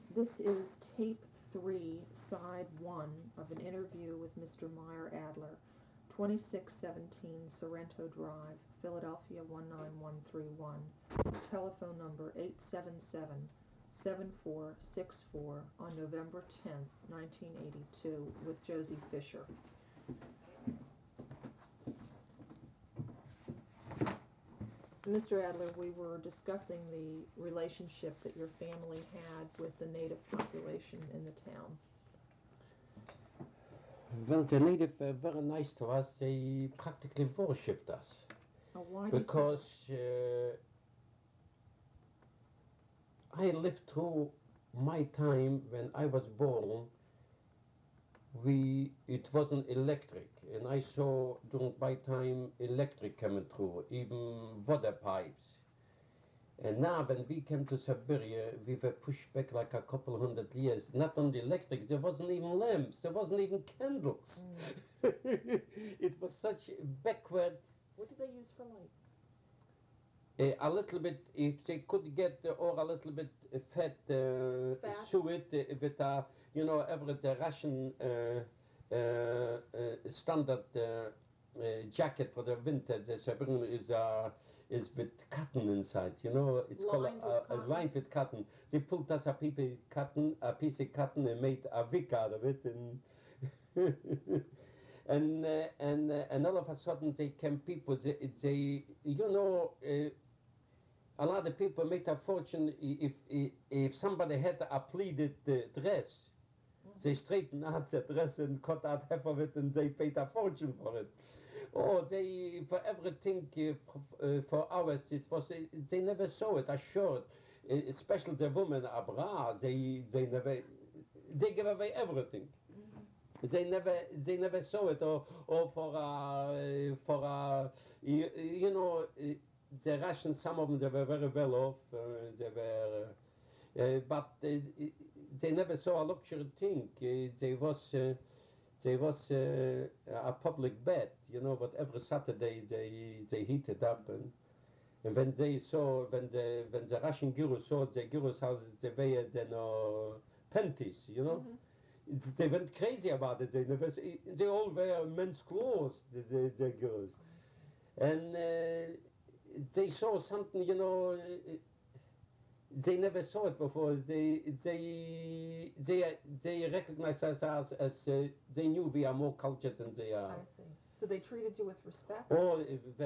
This is tape 3, side 1 of an interview with Mr. Meyer Adler, 2617 Sorrento Drive, Philadelphia 19131. Telephone number 877-7464 on November 10th, 1982, with Josie Fisher. Mr. Adler, we were discussing the relationship that your family had with the native population in the town. Well, the native were very nice to us. They practically worshipped us. Why do you say Because I lived through my time when I was born. It wasn't electric, and I saw during my time electric coming through, even water pipes. And now when we came to Siberia, we were pushed back like a couple hundred years. Not only electric, there wasn't even lamps, there wasn't even candles. It was such backward. What did they use for light? A little bit, if they could get, or a little bit fat. Suet with a, every Russian standard jacket for the winter. The Sabrin is with cotton inside. It's lined with cotton. They pulled us a piece of cotton and made a wig out of it, and and all of a sudden they came people. A lot of people made a fortune if somebody had a pleated dress. They straightened out the dress and cut out half of it, and they paid a fortune for it. Oh, they for everything for hours. It was they never saw it. Assured, especially the women abra. They give away everything. They never saw it, or for the Russians, some of them, they were very well off. But they never saw a luxury thing. There was a public bed, but every Saturday they heated up, and when the Russian gurus saw the gurus how they wear panties, they went crazy about it. They all wear men's clothes, the girls, and they saw something, they never saw it before. They recognized us as they knew we are more cultured than they are. I see. So they treated you with respect? Oh,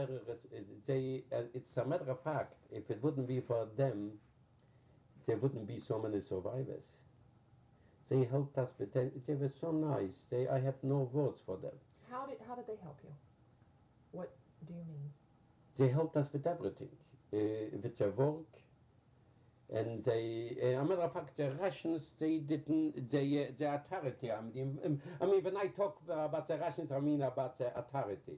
it's a matter of fact, if it wouldn't be for them, there wouldn't be so many survivors. They helped us, but they were so nice. I have no words for them. How did they help you? What do you mean? They helped us with everything, with their work, and a matter of fact, the Russians, they didn't, the authority, I mean, when I talk about the Russians, I mean about the authority.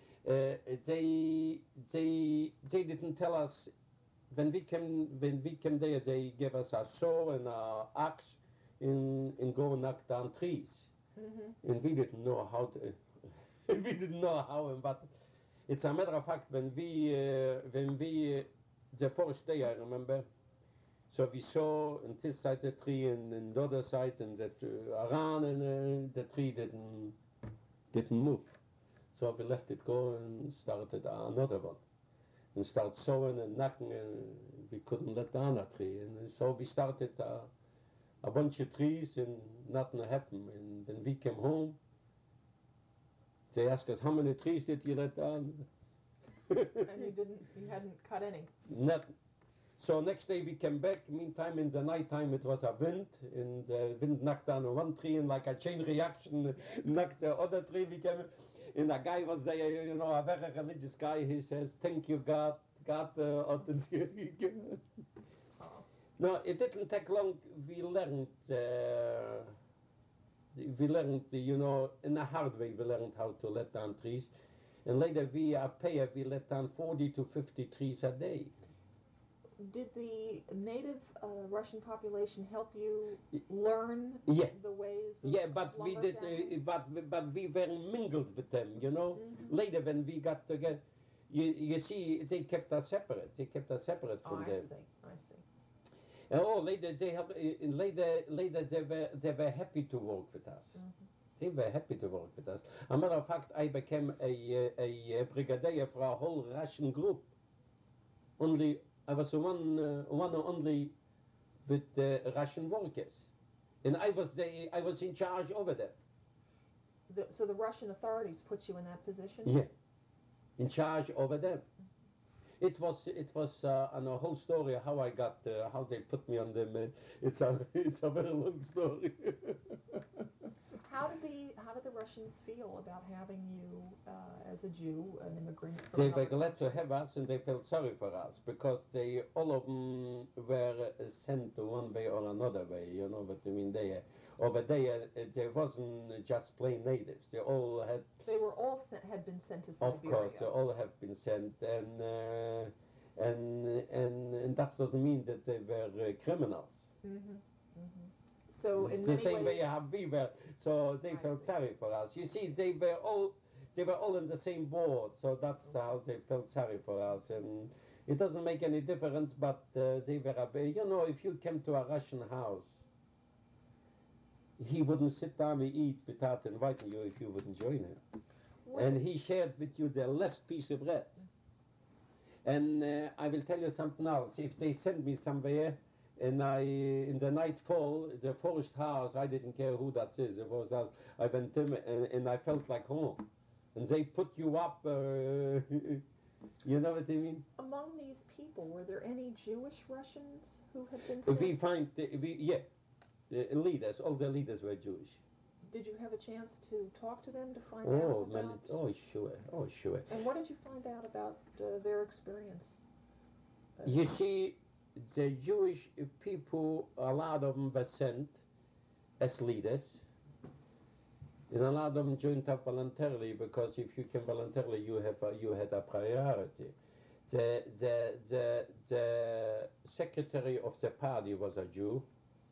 They didn't tell us, when we came there, they gave us a saw and an axe and go and knock down trees. Mm-hmm. And we didn't know how to, and what. It's a matter of fact, when we the first day, I remember, so we saw on this side the tree and the other side, and that around, and the tree didn't move. So we left it go and started another one, and started sawing and knocking, and we couldn't let down a tree, and so we started a bunch of trees, and nothing happened. And when we came home, they asked us, how many trees did you let down? And you hadn't cut any? Nothing. So next day we came back. Meantime, in the night time, it was a wind, and the wind knocked down one tree, and like a chain reaction, knocked the other tree. We came, and a guy was there, a very religious guy. He says, thank you, God. No, it didn't take long. We learned, in a hard way, we learned how to let down trees. And later we let down 40 to 50 trees a day. Did the native Russian population help you learn the ways of but we did, but we were mingled with them, Mm-hmm. Later when we got together, you see, they kept us separate. They kept us separate from them. I see. Oh, later they have, later they were happy to work with us. They were happy to work with us. As a matter of fact, I became a brigadier for a whole Russian group. Only I was one only with Russian workers, and I was in charge over them. So the Russian authorities put you in that position? Yeah, in charge over them. It was and a whole story how I got how they put me on them. It's a very long story. How did the Russians feel about having you as a Jew, an immigrant? They were glad to have us, and they felt sorry for us because they all of them were sent one way or another way. You know what I mean? They over there there wasn't just plain natives. They all had. They were all had been sent to Siberia. Of course, they all have been sent, and that doesn't mean that they were criminals. So in It's the many same ways, way how we were. So they felt sorry for us. You see, they were all in the same boat. So that's how they felt sorry for us, and it doesn't make any difference. But they were, you know, if you came to a Russian house, he wouldn't sit down and eat without inviting you if you wouldn't join him. And he shared with you the last piece of bread. And I will tell you something else. If they send me somewhere, and in the nightfall, the first house, I didn't care who that is. It was us. I went in and I felt like home. And they put you up, you know what I mean? Among these people, were there any Jewish Russians who had been sent? We find, the leaders, all the leaders were Jewish. Did you have a chance to talk to them to find out about? Oh, sure. And what did you find out about their experience? You see, the Jewish people, a lot of them were sent as leaders, and a lot of them joined up voluntarily because if you came voluntarily, you had a priority. The secretary of the party was a Jew.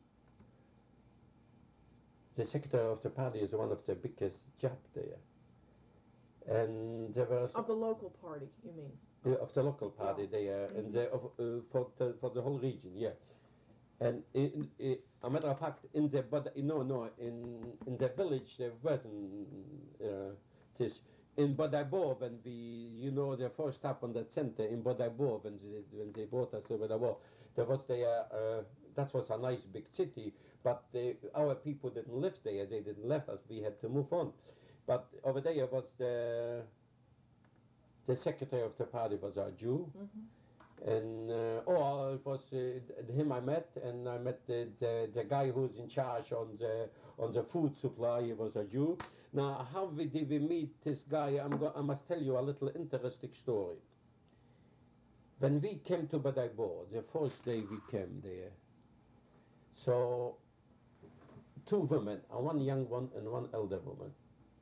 The secretary of the party is one of the biggest job there, and there was of the local party, you mean? Of the local party there, and for the whole region, yeah. And a matter of fact, in the in the village there wasn't this. In Bodajbor, when the first stop on that center in Bodajbor, when they brought us to Bodajbor, there was that was a nice big city, but our people didn't live there. They didn't left us. We had to move on. But over there was the secretary of the party was a Jew, and it was him I met, and I met the guy who's in charge on the food supply. He was a Jew. Now, how did we meet this guy? I must tell you a little interesting story. When we came to Bodajbor, the first day we came there, so two women, one young one and one elder woman,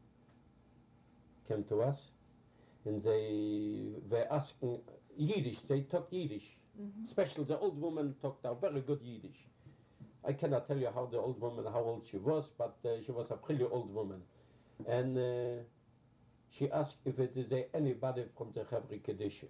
came to us, and they were asking Yiddish. They talked Yiddish. Especially the old woman talked a very good Yiddish. I cannot tell you how old she was, but she was a pretty old woman. And she asked if it is anybody from the Chevri Kaddish.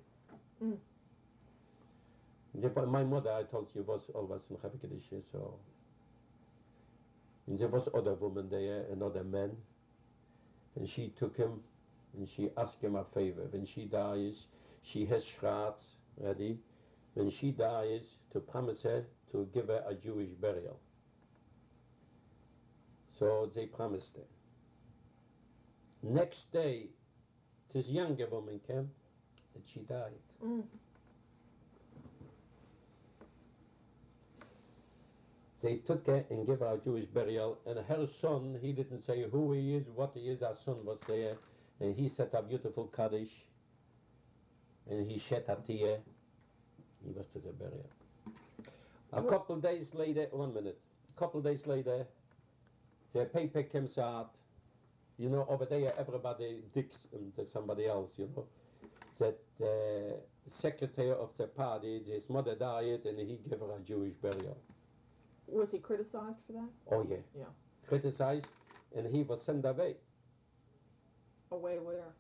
My mother, I told you, was always in Chevri Kaddish, so. And there was other woman there, another man, and she took him, and she asked him a favor. When she dies, she has shrats ready. When she dies, to promise her to give her a Jewish burial. So they promised her. Next day, this younger woman came, and she died. They took her and gave her a Jewish burial, and her son, he didn't say who he is, what he is. Our son was there, and he said a beautiful Kaddish, and he shed a tear. He was to the burial. A couple of days later, the paper comes out. You know, over there, everybody digs into somebody else, you know. That secretary of the party, his mother died, and he gave her a Jewish burial. Was he criticized for that? Oh, yeah. Yeah. Criticized, and he was sent away. Away where?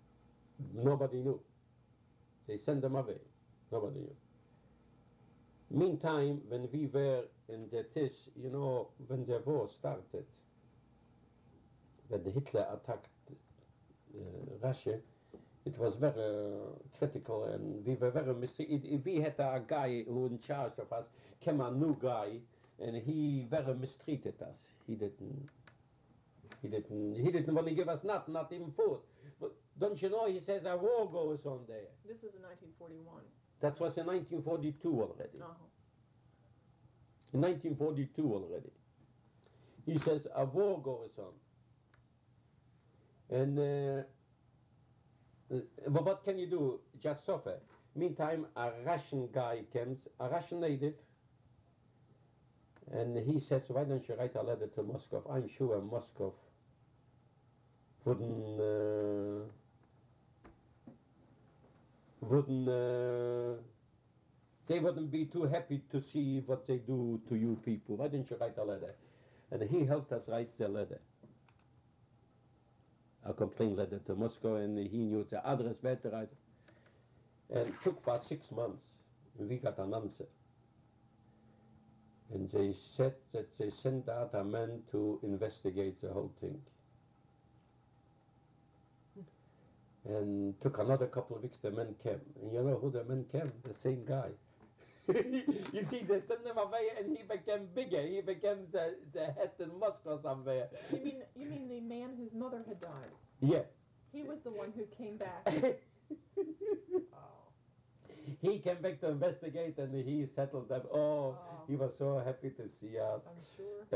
Nobody knew. They sent him away. Nobody knew. Meantime, when we were in the Tisch, you know, when the war started, when Hitler attacked Russia, it was very critical, and we were very mistreated. We had a guy who in charge of us, came a new guy, and he very mistreated us. He didn't want to give us not even food. But don't you know, he says a war goes on there. This is in 1941. That was in 1942 already. Uh-huh. In 1942 already. He says a war goes on. And but what can you do? Just suffer. Meantime, a Russian guy comes, a Russian native, and he says, why don't you write a letter to Moscow? I'm sure Moscow they wouldn't be too happy to see what they do to you people. Why don't you write a letter? And he helped us write the letter. A complaint letter to Moscow, and he knew the address where to write. And it took about 6 months, and we got an answer. And they said that they sent out a man to investigate the whole thing. And took another couple of weeks, the man came. And you know who the man came? The same guy. You see, they sent him away, and he became bigger. He became the head in Moscow somewhere. You mean the man whose mother had died? Yeah. He was the one who came back. He came back to investigate, and he settled them. Oh, he was so happy to see us. I'm sure.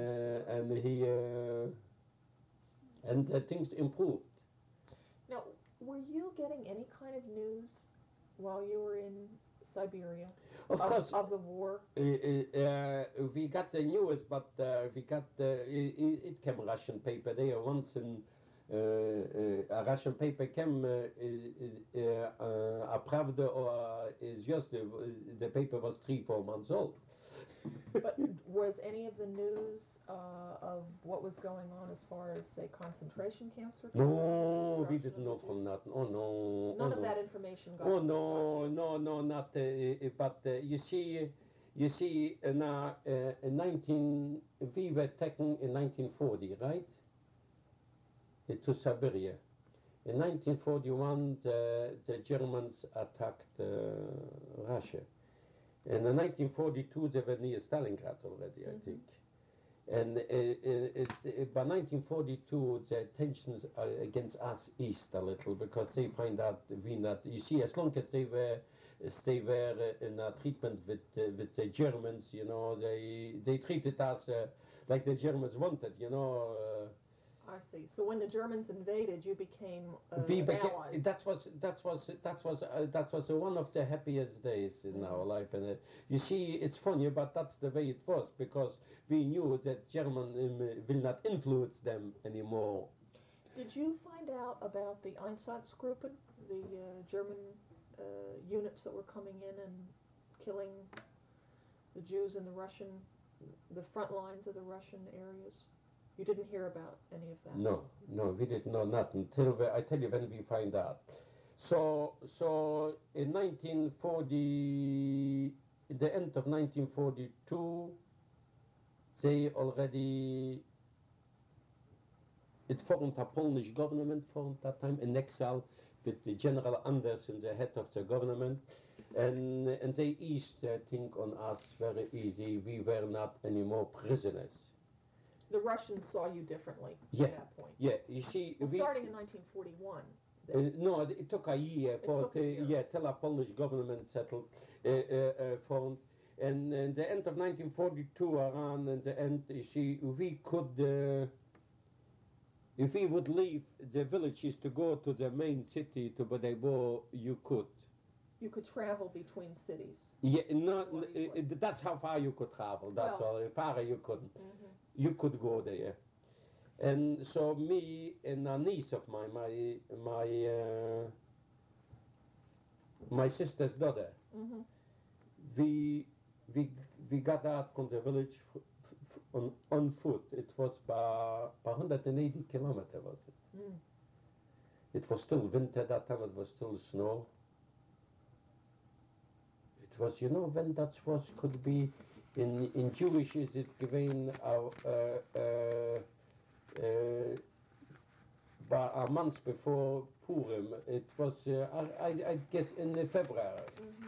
And things improved. Now, were you getting any kind of news while you were in Siberia? Of course. Of the war? We got the news, but we got it came Russian paper there once in a Russian paper came a Pravda or is just the paper was 3-4 months old. But was any of the news of what was going on as far as, say, concentration camps were concerned? No, we didn't know from nothing. Oh no. None of that information got. Oh no, not. But you see, in 19 we were taken in 1940, right? To Siberia. In 1941, the Germans attacked Russia. And in 1942, they were near Stalingrad already, I think. And by 1942, the tensions against us eased a little because they find out we not. You see, as long as they were in a treatment with the Germans, you know, they treated us like the Germans wanted, you know. I see. So when the Germans invaded, you became allies. That was one of the happiest days in our life. And you see, it's funny, but that's the way it was because we knew that German will not influence them anymore. Did you find out about the Einsatzgruppen, the German units that were coming in and killing the Jews in the front lines of the Russian areas? You didn't hear about any of that? No, we didn't know nothing until I tell you when we find out. So in 1940, the end of 1942, they already formed a Polish government formed that time in exile with the General Anderson, the head of the government, and they eased their thing on us very easy. We were not anymore prisoners. The Russians saw you differently at that point. Yeah, you see... starting in 1941. No, it took a year till a Polish government settled, formed. And in the end of 1942 around, in the end, you see, we could... if we would leave the villages to go to the main city, to Badebo, you could. You could travel between cities. Yeah, that's how far you could travel. That's all. Far you couldn't. You could go there. And so me and a niece of mine, my sister's daughter, we got out from the village on foot. It was by 180 kilometers, was it? It was still winter that time. It was still snow. it was, you know, when that was, could be, in Jewish is it given a month before Purim. It was, I guess, in February.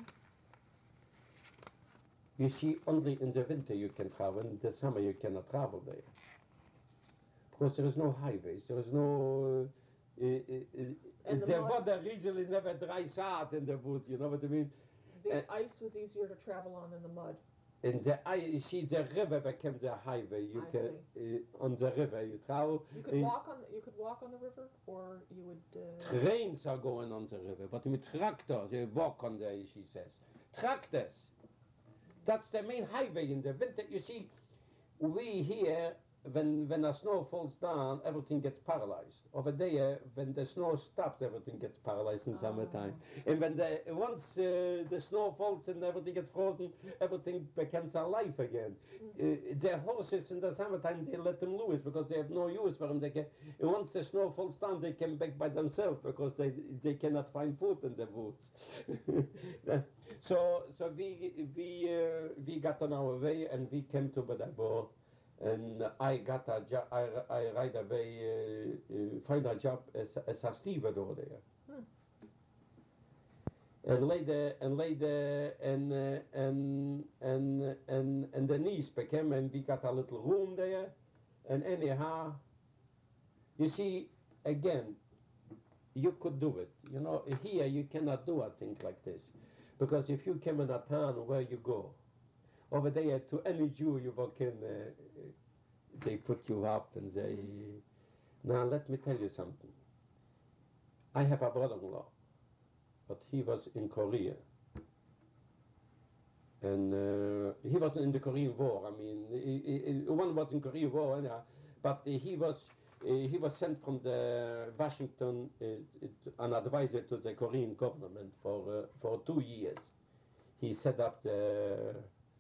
You see, only in the winter you can travel. In the summer you cannot travel there. Because there is no highways, there is no... And the the mud- water usually never dries out in the woods, you know what I mean? The ice was easier to travel on than the mud. In the you see, the river became the highway. You I can on the river you travel. You could walk on. You could walk on the river, or you would. Trains are going on the river, but with tractors you walk on there. She says, tractors. That's the main highway in the winter. You see, we here, when the snow falls down, everything gets paralyzed. Over there, when the snow stops, everything gets paralyzed in summertime. And when once the snow falls and everything gets frozen, everything becomes alive again. The horses in the summertime, they let them loose because they have no use for them. And once the snow falls down, they come back by themselves because they cannot find food in the woods. So we got on our way and we came to Badabor. And I got a job. I right away find a job as a steward over there. And later, and the niece became, and we got a little room there. And anyhow, you see, again, you could do it. You know, here you cannot do a thing like this, because if you come in a town, where you go? Over there, to any Jew you walk in, they put you up and they... Now, let me tell you something. I have a brother-in-law, but he was in Korea. And he was in the Korean War. I mean, one was in Korean War, anyhow, but he was sent from the Washington, an advisor to the Korean government for 2 years. He set up the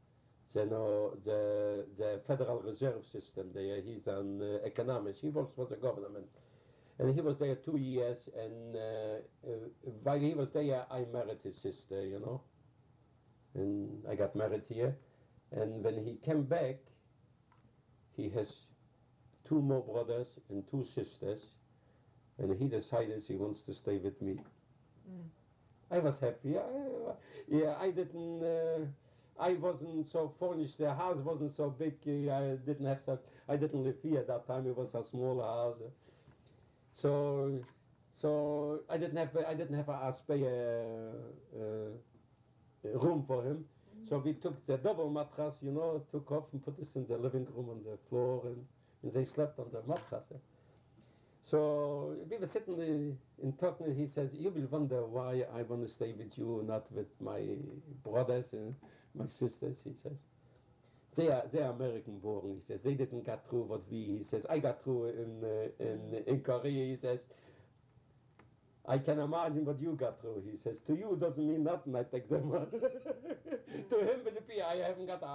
Federal Reserve System there. He's an economist. He works for the government. And he was there 2 years, and while he was there, I married his sister, you know. And I got married here. And when he came back, he has 2 more brothers and 2 sisters, and he decided he wants to stay with me. I was happy. I didn't... I wasn't so furnished. The house wasn't so big. I didn't live here at that time. It was a small house. So I didn't have a spare room for him. So we took the double mattress, you know, took off and put this in the living room on the floor, and they slept on the mattress. So we were sitting and talking. He says, "You will wonder why I want to stay with you, not with my brothers and my sisters," he says. They are American born, he says. They didn't get through what he says. I got through in Korea, he says. I can imagine what you got through, he says. To you doesn't mean nothing, I take them. To him will it be, I haven't got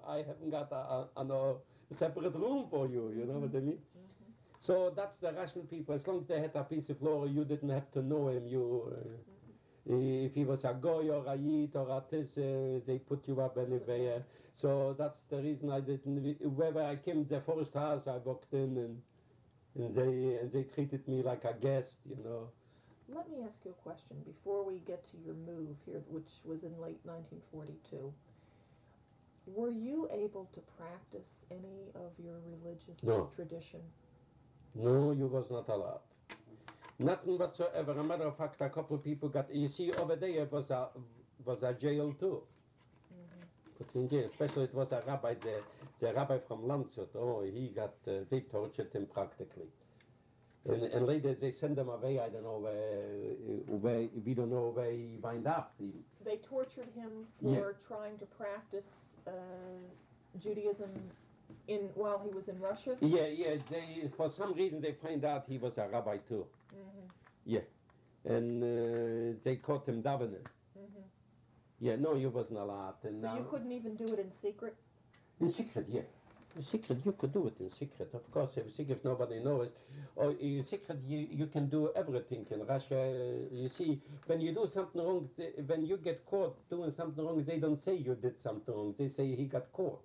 a separate room for you, you know what I mean? So that's the Russian people. As long as they had a piece of floor, you didn't have to know him. If he was a goy or a yid or a tis, they put you up anywhere. So that's the reason I didn't. Wherever I came, the first house I walked in, and they treated me like a guest, you know. Let me ask you a question before we get to your move here, which was in late 1942. Were you able to practice any of your religious tradition? No, you was not allowed. Nothing whatsoever. A matter of fact, a couple of people got... You see, over there was a jail too. Put in jail. Especially it was a rabbi, the rabbi from Landshut. Oh, he got... they tortured him practically. And later they sent him away. I don't know where we don't know where he wound up. They tortured him for trying to practice Judaism while he was in Russia? Yeah. They, for some reason, they find out he was a rabbi too. Yeah, and they caught him davening. Yeah, no, you wasn't allowed. And so you couldn't even do it in secret? In secret, yeah. Secret, you could do it in secret, of course. If secret, nobody knows. Or in secret, you can do everything in Russia. You see, when you do something wrong, when you get caught doing something wrong, they don't say you did something wrong. They say he got caught.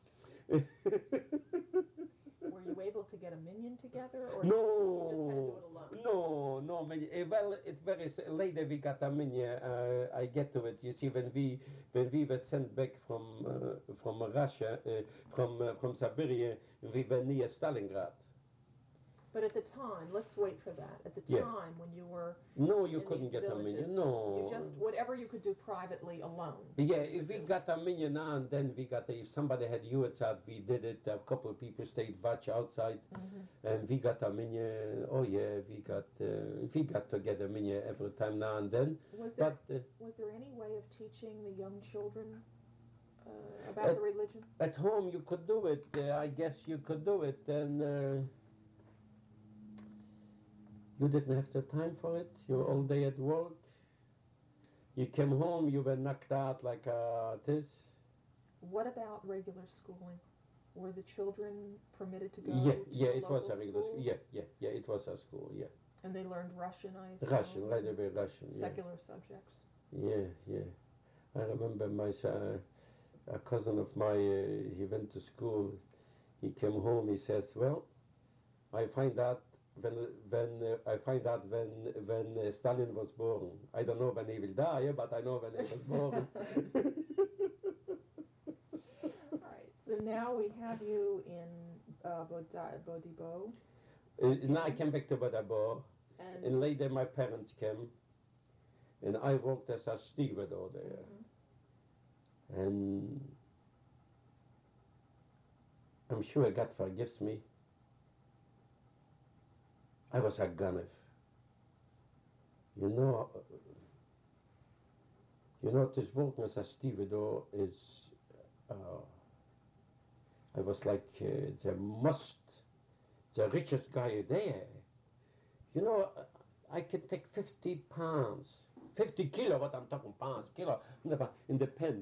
Were you able to get a minion together, or No, you just had to do it alone? no. Well, it's very later we got a minion. I get to it. You see, when we were sent back from Russia, from Siberia, we were near Stalingrad. But at the time, let's wait for that. At the Yeah. time when you were No, you in couldn't these get a villages, minion. No. you just whatever you could do privately alone. Yeah, if we got a minion now and then, we got if somebody had USAT, we did it. A couple of people stayed watch outside, and we got a minion. Oh yeah, we got to get a minion every time now and then. Was there But was there any way of teaching the young children about the religion? at home you could do it. I guess you could do it, and you didn't have the time for it. You were all day at work. You came home, you were knocked out like this. What about regular schooling? Were the children permitted to go Yeah, to yeah, it was local a regular school. schools? Yeah, it was a school. Yeah, And they learned Russian, I assume? Russian, right away Russian. Yeah. Secular subjects. Yeah. I remember a cousin of mine. He went to school. He came home. He says, "Well, I find out when Stalin was born. I don't know when he will die, but I know when he was born." Right. So now we have you in Bodibo, Now I came back to Badabo, and and later my parents came, and I worked as a stevedore there. And I'm sure God forgives me. I was a gunner. You know, this working as a stevedore is, I was like the richest guy there. You know, I could take 50 pounds, 50 kilo, what I'm talking pounds, kilo, in the pens.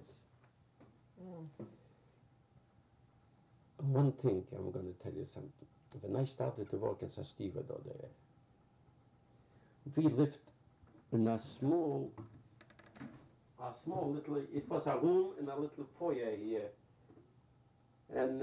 One thing I'm going to tell you something. When I started to work as a stevedore there, we lived in a small little, it was a room in a little foyer here. And,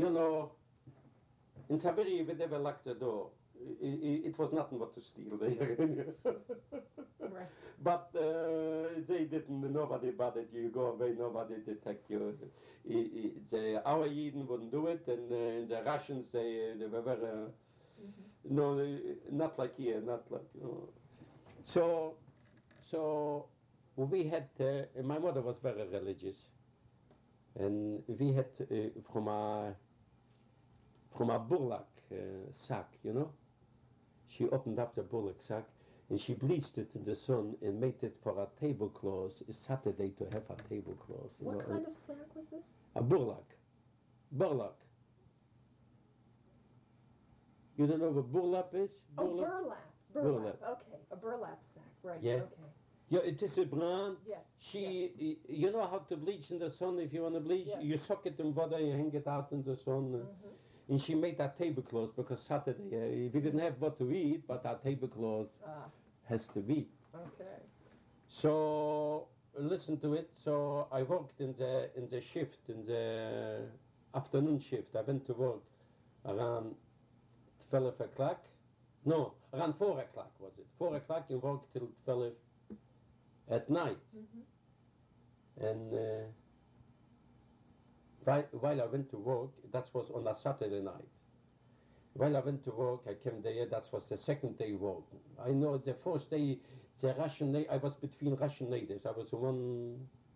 in Siberia we never locked the door. It was nothing but to steal there. right. But they didn't, nobody bothered you, go away, nobody detect you. Our Yidden wouldn't do it, and the Russians, they were very, no, not like here, not like, So we had, my mother was very religious, and we had from a burlap sack, she opened up the burlap sack, and she bleached it in the sun and made it for a tablecloth. It's Saturday to have a tablecloth. What kind of sack was this? A burlap. Burlap. You don't know what burlap is? Burlap. Burlap. Okay, a burlap sack. Right. Yeah. Okay. Yeah, it is a brown. Yes. You know how to bleach in the sun if you want to bleach? Yes. You soak it in water, you hang it out in the sun. And she made that tablecloth because Saturday, we didn't have what to eat, but our tablecloth has to be. Okay. So listen to it. So I worked in the shift, in the afternoon shift. I went to work around 12 o'clock. No, around 4 o'clock was it. 4 o'clock and worked till 12 at night. And while I went to work, that was on a Saturday night. While I went to work, I came there, that was the second day work. I know the first day, I was between Russian natives. I was one,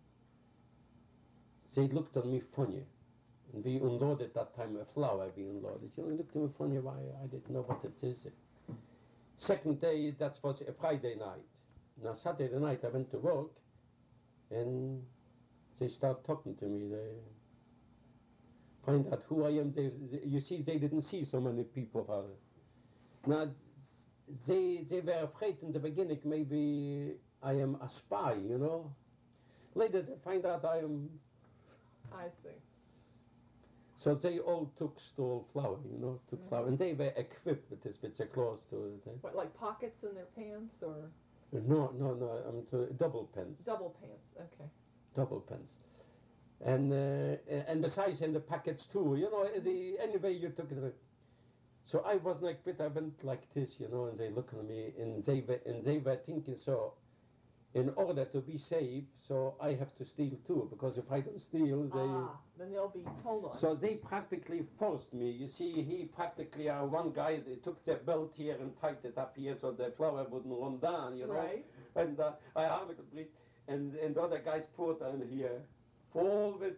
they looked at me funny. And we unloaded that time a flour we unloaded. They looked at me funny, why I didn't know what it is. Second day, that was a Friday night. Now Saturday night I went to work, and they start talking to me. They find out who I am. You see, they didn't see so many people. Now, they were afraid in the beginning maybe I am a spy, Later they find out I am. I see. So they all stole flour, you know, took flour, and they were equipped with this, with the clothes to it. What, like pockets in their pants or No, double pence. double pants? Okay. Double pence. And besides in the packets too, you know, anyway you took it. So I wasn't equipped, I went like this, you know, and they look at me, and they were thinking, so in order to be safe, so I have to steal too, because if I don't steal, Then they'll be told on. so they practically forced me. You see, he practically, one guy, they took the belt here and tied it up here so the flour wouldn't run down, you know. Right. And I hardly could breathe. And the other guys put on here, full with,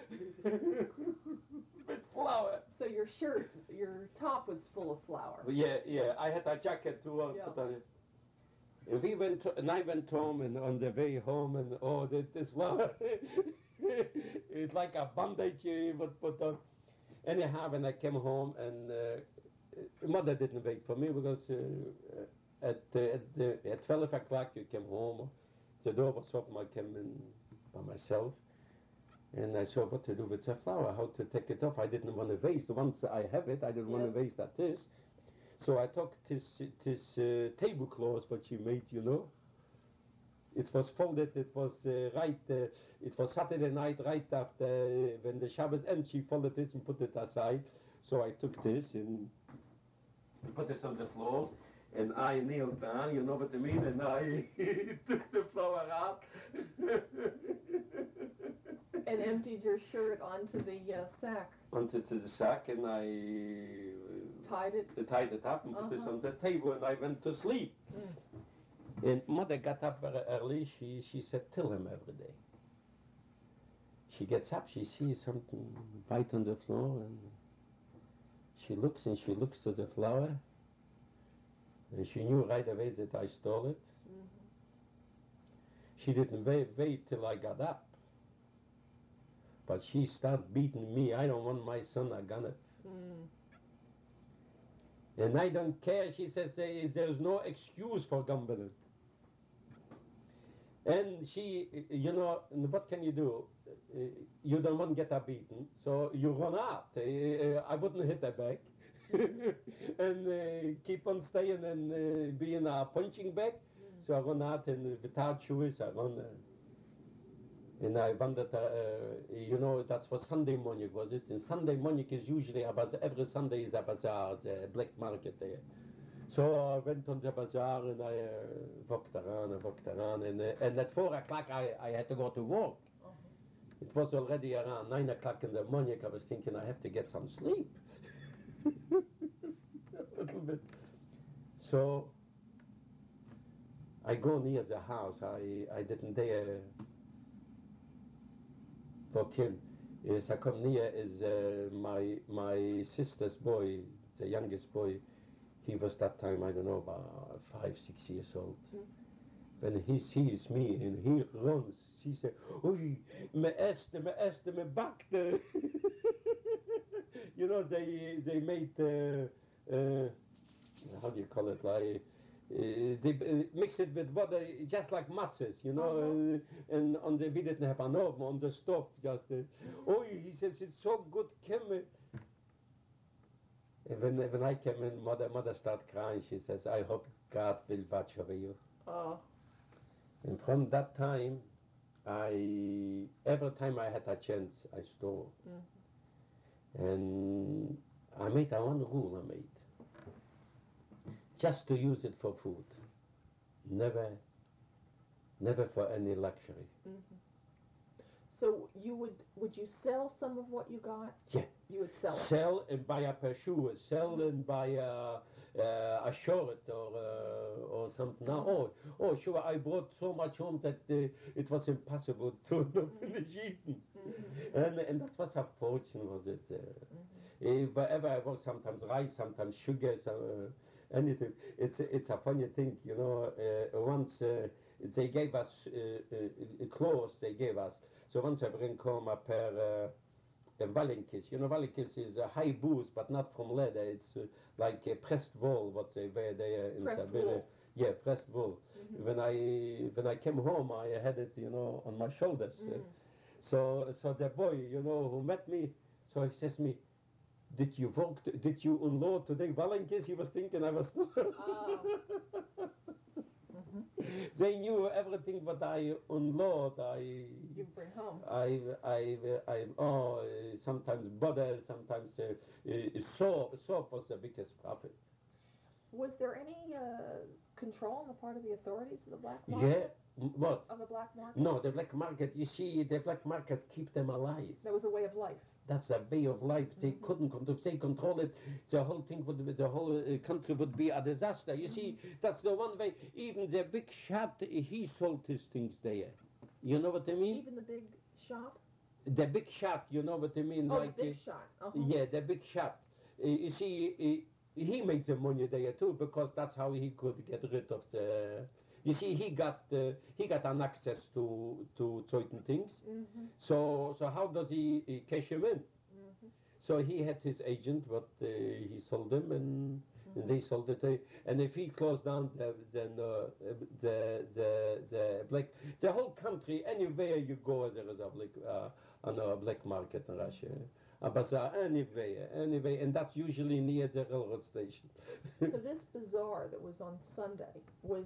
with flour. So your shirt, your top was full of flour. Yeah, I had a jacket too, Yeah. put on it. And and I went home, and on the way home, and this flour, it's like a bandage you would put on. Anyhow, when I came home, and mother didn't wait for me, because at 12 o'clock you came home, the door was open, I came in by myself, and I saw what to do with the flour, how to take it off. I didn't want to waste. Once I have it, I didn't want Yes. to waste that this. So I took this tablecloth what she made, you know. It was folded. It was it was Saturday night, right after when the Shabbos ended. She folded this and put it aside. So I took this and put this on the floor, and I kneeled down. You know what I mean? And I took the flour out. And emptied your shirt onto the sack. Onto the sack, and I Tied it. tied it up and put this Uh-huh. on the table, and I went to sleep. And mother got up very early. She said, "Tell him every day." She gets up, she sees something white on the floor, and she looks to the flour, and she knew right away that I stole it. She didn't wait till I got up, but she started beating me. I don't want my son a gun. And I don't care. She says there's no excuse for gambling. And she, you know, what can you do? You don't want to get her beaten, so you run out. I wouldn't hit her back. And keep on staying and be in a punching bag. So I run out, and without shoes, I run. And I wanted, you know, that's for Sunday morning, was it? And Sunday morning is usually a bazaar. Every Sunday is a bazaar, the black market there. So I went on the bazaar, and I walked around, and at 4 o'clock I had to go to work. It was already around 9 o'clock in the morning. I was thinking I have to get some sleep. A little bit. So I go near the house. I didn't dare walk in. As I come near, is my sister's boy, the youngest boy. He was that time, I don't know, about 5, 6 years old. When he sees me and he runs, he said, "Oei, me bakte." You know, they made, how do you call it, like, they mixed it with water, just like matzahs, you know, and we didn't have an oven on the stove, just, he says, "It's so good, come." And when I came in, mother started crying. She says, "I hope God will watch over you." Oh. And from that time, every time I had a chance, I stole. And I made one rule. Just to use it for food. Never for any luxury. So would you sell some of what you got? Yeah. You would sell it. Sell and buy a pair of shoes. Sell and buy a shirt or something. Now, sure, I brought so much home that it was impossible to finish eating. And that was a fortune, was it? Wherever I work, sometimes rice, sometimes sugar, anything. It's a funny thing, you know. Once they gave us clothes, they gave us. So once I bring home a pair Valinkis. You know, Valinkis is a high boots, but not from leather. It's like a pressed wool, what they wear there in Pressed Siberia. wool. Yeah, pressed wool. When I came home, I had it, you know, on my shoulders. So the boy, you know, who met me, So he says to me, did you unload today? Well, in case he was thinking I was They knew everything what I unload. You bring home. Sometimes butter, sometimes soap was the biggest profit. Was there any control on the part of the authorities of the black Yeah, market? what? Of the black market? No, the black market, you see, the black market keep them alive. That was a way of life. That's a way of life. They couldn't control. If they control it, the whole thing would, the whole country would be a disaster. You see, that's the one way. Even the big shop, he sold his things there. You know what I mean? Even the big shop? The big shop, you know what I mean? Oh, like the big shop. Yeah, the big shop. You see, he made the money there too because that's how he could get rid of the. You see, he got an access to certain things. So how does he cash him in? So he had his agent, but he sold them, and they sold it. And if he closed down, then the whole country, anywhere you go, there is a black market in Russia. A bazaar, anywhere, and that's usually near the railroad station. So this bazaar that was on Sunday was.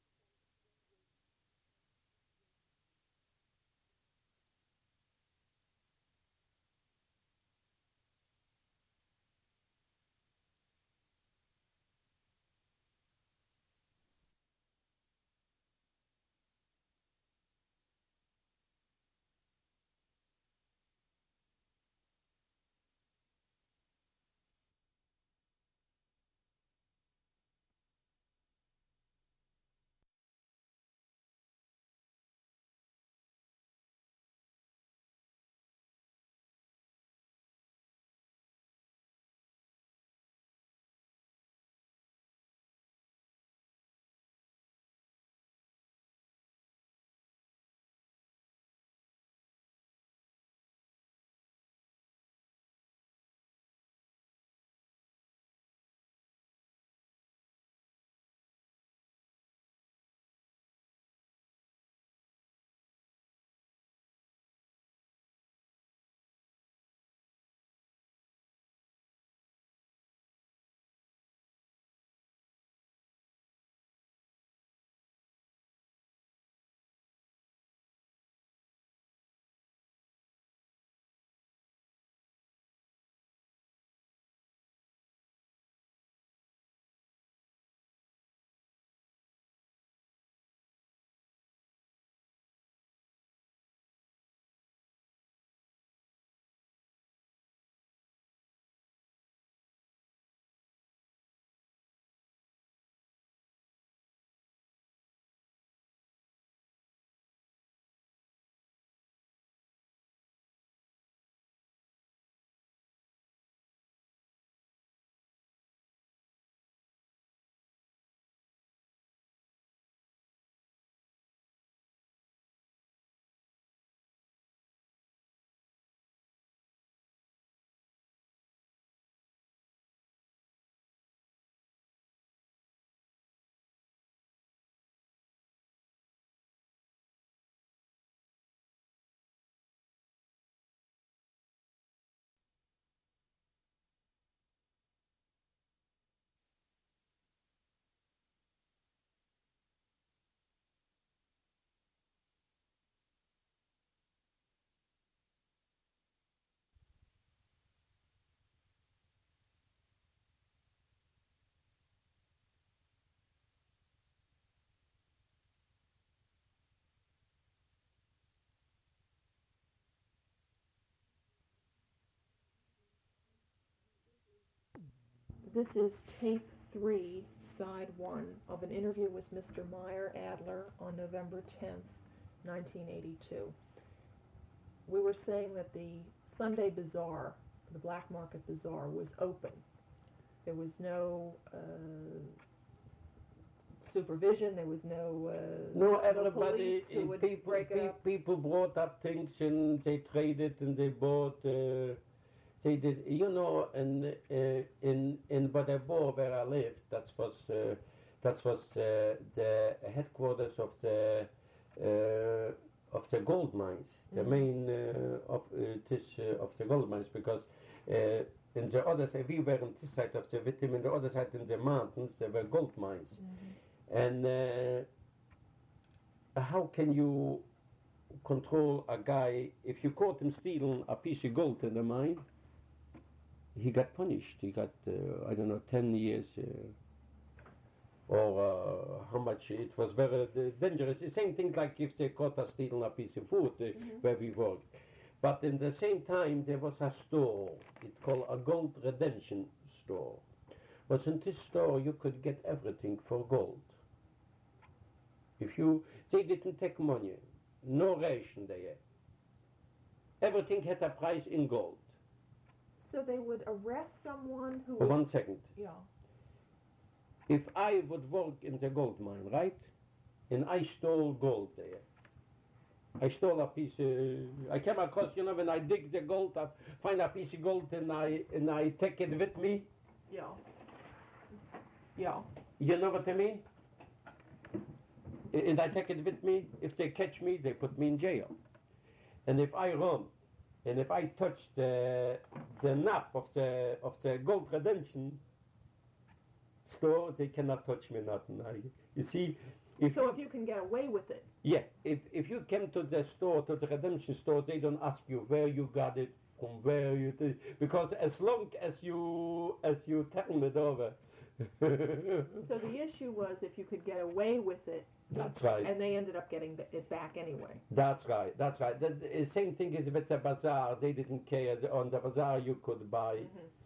This is tape 3, side 1 of an interview with Mr. Meyer Adler on November 10th, 1982. We were saying that the Sunday bazaar, the black market bazaar, was open. There was no supervision. There was no Everybody, police who would break it up. people brought up things and they traded and they bought. They did, you know, in Badabo where I lived, that was the headquarters of the gold mines, the main of the gold mines, because In the other side, we were on this side of the victim, in the other side in the mountains, there were gold mines. And how can you control a guy, if you caught him stealing a piece of gold in the mine, he got punished. He got, I don't know, 10 years or how much. It was very dangerous. The same thing like if they caught us stealing a piece of food where we worked. But in the same time, there was a store. It's called a Gold Redemption store. But in this store, you could get everything for gold. They didn't take money, no ration there. Everything had a price in gold. So they would arrest someone who For was... 1 second. Yeah. If I would work in the gold mine, right? And I stole gold there. I stole a piece. I came across, when I dig the gold, I find a piece of gold and I take it with me. Yeah. Yeah. You know what I mean? And I take it with me. If they catch me, they put me in jail. And if I run, and if I touch the nap of the Gold Redemption store, they cannot touch me nothing. You see, if you can get away with it. Yeah, if you came to the store, to the redemption store, they don't ask you where you got it, from where you did, because as long as you turn it over. So the issue was if you could get away with it. That's right. And they ended up getting it back anyway. That's right. The same thing is with the bazaar. They didn't care. On the bazaar you could buy.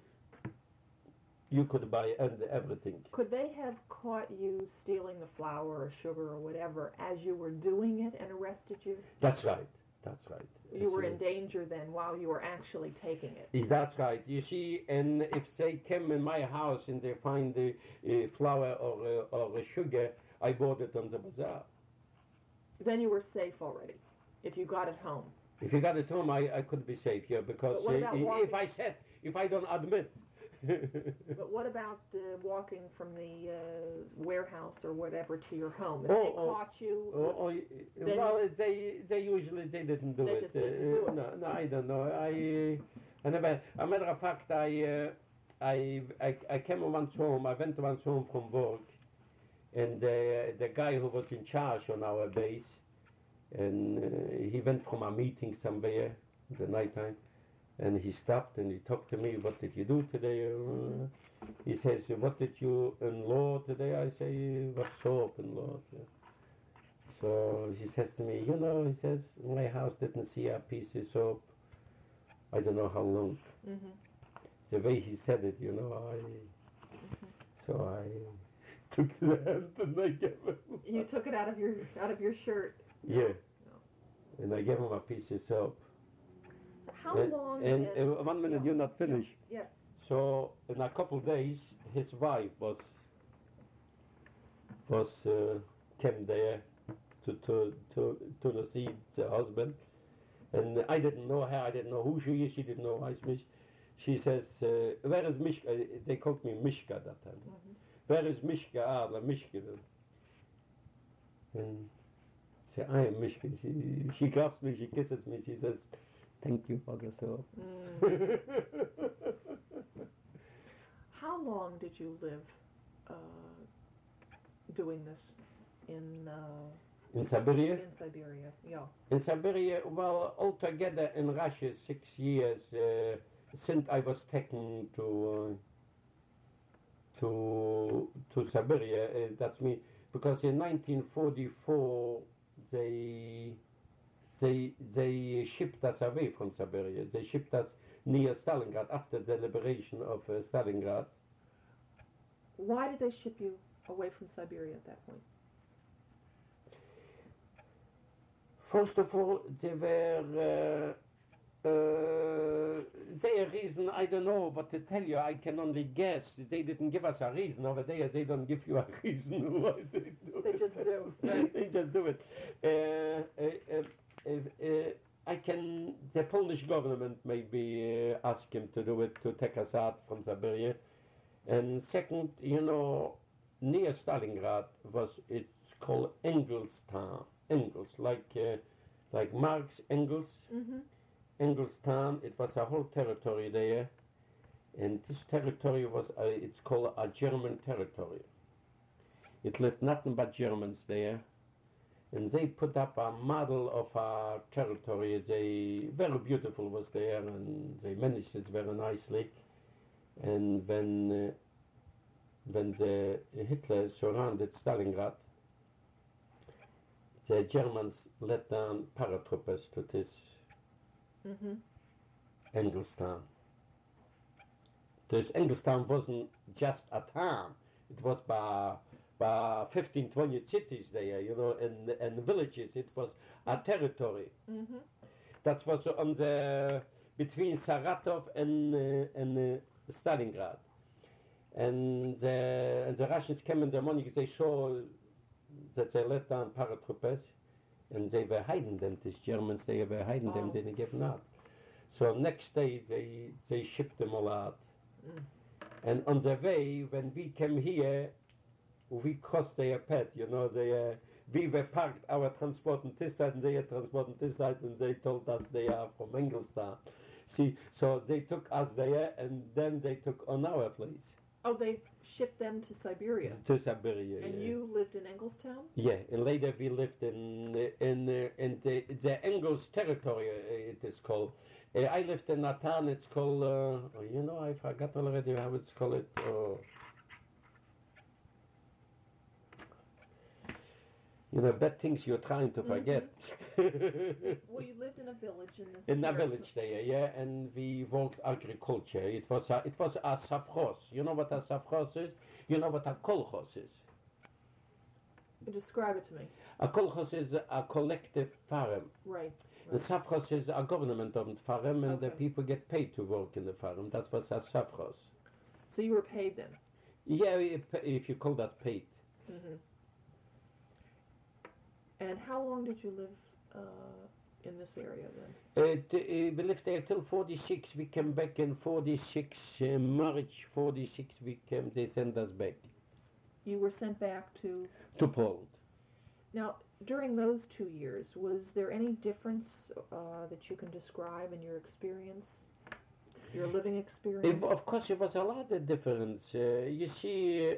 You could buy everything. Could they have caught you stealing the flour or sugar or whatever as you were doing it and arrested you? That's right. You were in danger then while you were actually taking it. That's right. You see, and if they came in my house and they find the flour or sugar, I bought it on the bazaar. Then you were safe already, if you got it home. If you got it home, I could be safe here, because if I don't admit. But what about walking from the warehouse or whatever to your home? If they caught you? Well, they usually didn't do it. Just didn't do it. No, I don't know. I never. A matter of fact, I came once home. I went once home from work, and the guy who was in charge on our base, and he went from a meeting somewhere in the nighttime. And he stopped and he talked to me, what did you do today? He says, what did you unload today? I say, what soap unload? So he says to me, he says, my house didn't see a piece of soap, I don't know how long. The way he said it, so I took the hand and I gave him. You took it out of your shirt? Yeah. No. And I gave him a piece of soap. How long? And 1 minute, you're not finished. Yes. So in a couple of days, his wife was came there to see the husband, and I didn't know her. I didn't know who she is. She didn't know who I is. She says, "Where is Mishka?" They called me Mishka that time. Where is Mishka? Adler, Mishka. And I say, I am Mishka. She grabs me. She kisses me. She says, thank you for the soap. How long did you live doing this in Siberia? In Siberia, yeah. In Siberia, well, altogether in Russia, 6 years since I was taken to Siberia. That's me, because in 1944 they shipped us away from Siberia. They shipped us near Stalingrad after the liberation of Stalingrad. Why did they ship you away from Siberia at that point? First of all, they were their reason, I don't know what to tell you. I can only guess. They didn't give us a reason over there. They don't give you a reason why they do. They just do. Right? They just do it. The Polish government maybe ask him to do it, to take us out from Siberia. And second, near Stalingrad it's called Engelstown. Engels, like Marx, Engels. Engelstown, it was a whole territory there. And this territory was, it's called a German territory. It lived nothing but Germans there. And they put up a model of a territory. They very beautiful was there, and they managed it very nicely. And when the Hitler surrounded Stalingrad, the Germans let down paratroopers to this Engelstown. This Engelstown wasn't just a town; it was by 15, 20 cities there, you know, and villages. It was a territory. That was on the between Saratov and Stalingrad. And the Russians came in the morning. They saw that they let down paratroopers, and they were hiding them. These Germans, they were hiding them. They didn't give them out. So next day they shipped them all out. And on the way, when we came here, we crossed their path. You know, we were parked our transport on this side, and they had transport on this side, and they told us they are from Engelstown. See, so they took us there, and then they took on our place. Oh, they shipped them to Siberia. To Siberia. And yeah. you lived in Engelstown? Yeah, and later we lived in the Engels territory. It is called. I lived in a town. It's called. You know, I forgot already how it's called. You know, bad things you're trying to forget. Well, you lived in a village in this. In a village there, yeah, and we worked agriculture. It was a safros. You know what a safros is? You know what a kolkhoz is? Describe it to me. A kolkhoz is a collective farm. Right. The safros is a government-owned farm, and the people get paid to work in the farm. That was a safros. So you were paid then? Yeah, if you call that paid. And how long did you live in this area then? We lived there till 46. We came back in 46, March 46. They sent us back. You were sent back to? To Poland. Now, during those 2 years, was there any difference that you can describe in your experience, your living experience? Of course, it was a lot of difference. You see,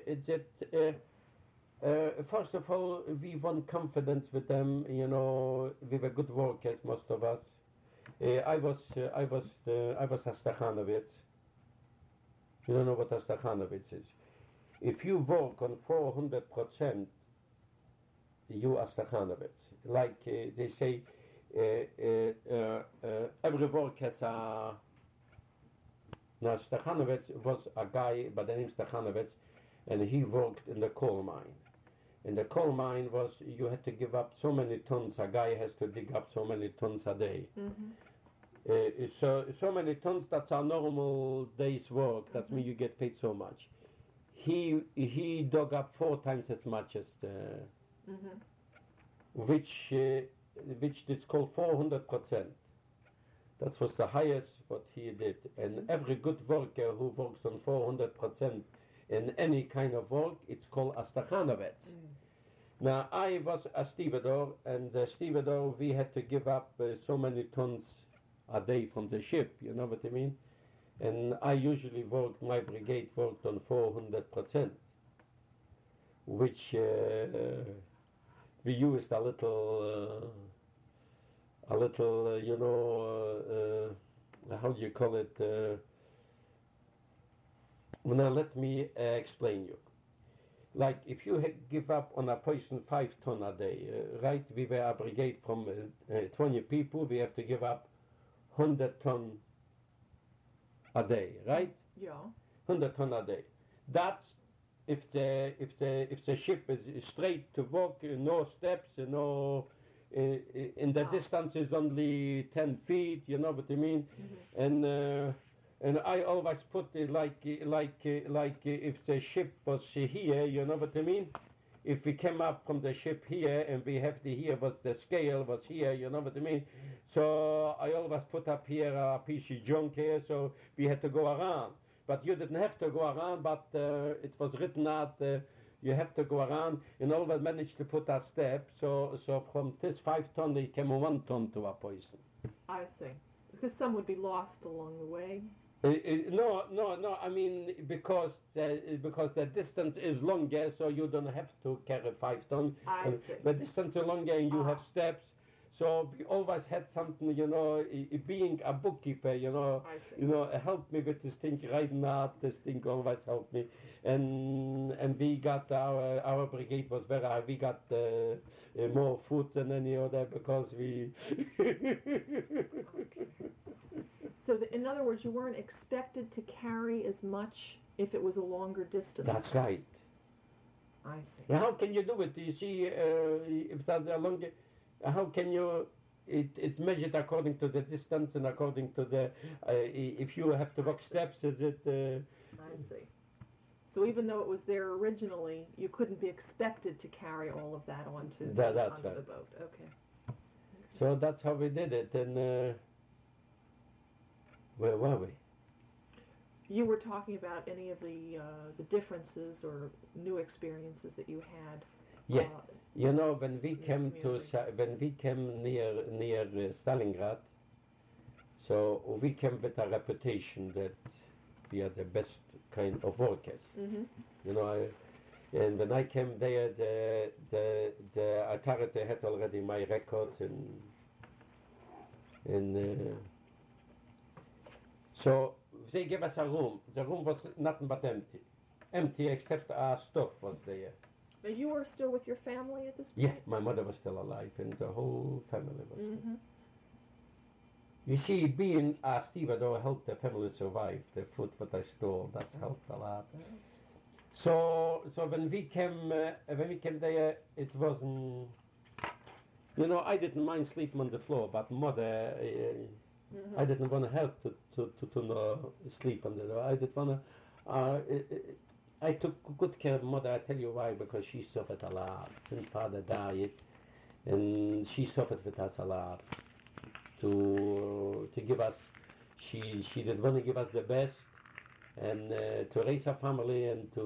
first of all, we won confidence with them. You know, we were good workers, most of us. I was a Stakhanovets. You don't know what a Stakhanovets is. If you work on 400%, you are Stakhanovets. Like they say, every work has a. Now, Stakhanovets was a guy by the name Stakhanovets, and he worked in the coal mine. In the coal mine was, you had to give up so many tons. A guy has to dig up so many tons a day. So many tons, that's a normal day's work. That means you get paid so much. He dug up 4 times as much as which it's called 400%. That was the highest what he did. And every good worker who works on 400% in any kind of work, it's called a Stakhanovets. Now, I was a stevedore, and the stevedore, we had to give up so many tons a day from the ship, you know what I mean? And I usually worked, my brigade worked on 400%, which we used a little, you know, how do you call it? Now let me explain you. Like if you give up on a person 5 ton a day, right? We were a brigade from 20 people. We have to give up 100 ton a day, right? Yeah. 100 ton a day. That's if the ship is straight to walk, no steps, no. In the distance is only 10 feet. You know what I mean? And I always put it like if the ship was here, you know what I mean? If we came up from the ship here and we have here was the scale was here, you know what I mean? So I always put up here a piece of junk here, so we had to go around. But you didn't have to go around, but it was written out, you have to go around, and always managed to put a step. So from this 5 ton, they came 1 ton to a person. I see. Because some would be lost along the way. No. I mean, because the distance is longer, so you don't have to carry 5 ton. I And see. the distance is longer, and you have Ah. steps. So we always had something, being a bookkeeper, I see. helped me with this thing, riding up. This thing always helped me, and we got our brigade was very high. We got more food than any other because we. So, in other words, you weren't expected to carry as much if it was a longer distance. That's right. I see. Yeah, how can you do it? You see, if that's a long, how can you? It's measured according to the distance and according to the. If you have to walk steps, is it? I see. So even though it was there originally, you couldn't be expected to carry all of that onto That's onto right. the boat. Okay. So that's how we did it. And where were we? You were talking about any of the differences or new experiences that you had. Yeah. When this- we this came community. when we came near Stalingrad, so we came with a reputation that we are the best kind of workers. Mm-hmm. And when I came there, the authority had already my record, and so they gave us a room. The room was nothing but empty except our stuff was there. Now you were still with your family at this Yeah, point? my mother was still alive, and the whole family was there. Mm-hmm. You see, being a stevedore helped the family survive. The food that I stole, that's helped a lot. So when we came there, it wasn't. I didn't mind sleeping on the floor, but mother, Mm-hmm. I didn't want to help to no sleep on the floor. I didn't want to. I took good care of mother. I tell you why, because she suffered a lot since father died, and she suffered with us a lot. To give us, she did want to give us the best, and to raise a family